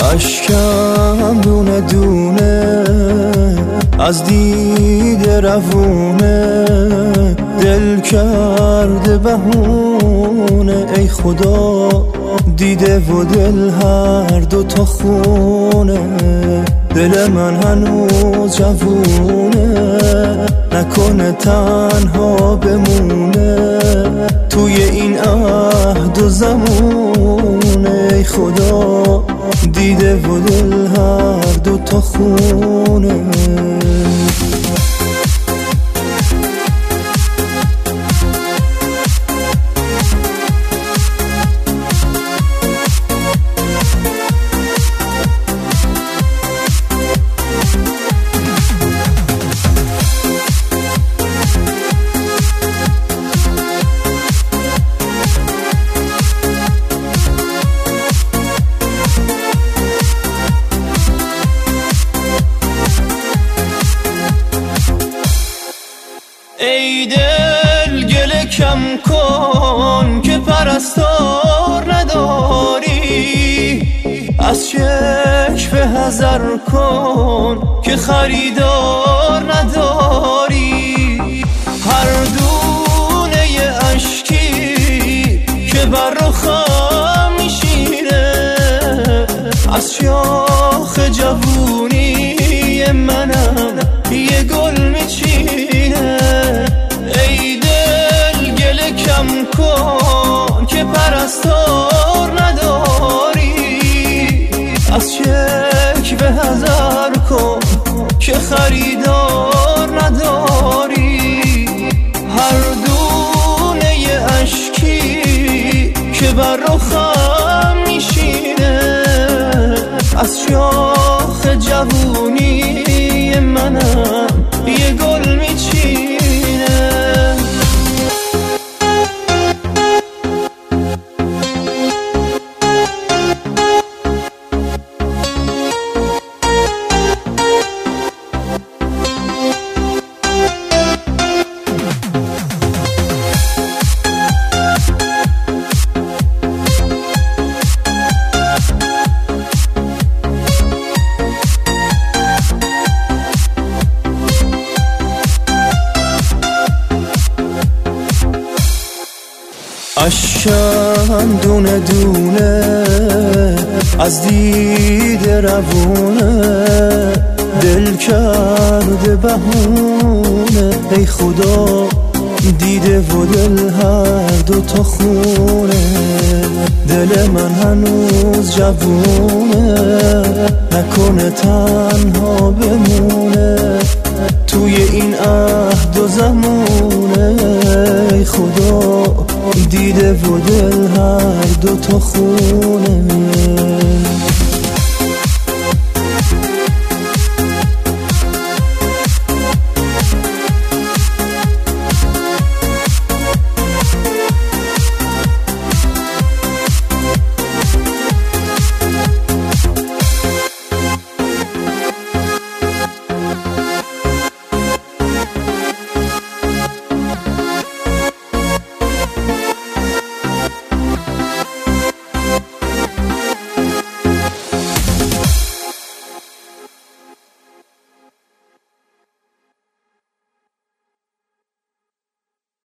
اشکم دونه دونه از دید روونه، دل کرده بهونه. ای خدا دیده و دل هر دو تا خونه، دل من هنوز جوونه، نکنه تنها بمونه توی این عهد و زمونه. ای خدا دیده و دل هر دو تا خونه. ای دل گله کم کن که پرستار نداری، از شک به حذر کن که خریدار نداری. هر دونه اشکی که بر رخم میشینه، از شاخ جوونی منم یه گل میچینه. ای دل گله کم کن که پرستار نداری، از شک به حذر کن که خریدار نداری. هر دونه اشکی که بر رخم میشینه، از شاخ جوونی منم یه گل میچینه. اشکم دونه دونه از دید روونه، دل کرده بهونه. ای خدا دیده و دل هر دو تا خونه، دل من هنوز جوونه، نکنه تنها بمونه توی این عهد و زمونه. ای خدا دیده و دل هر دو تا خونه.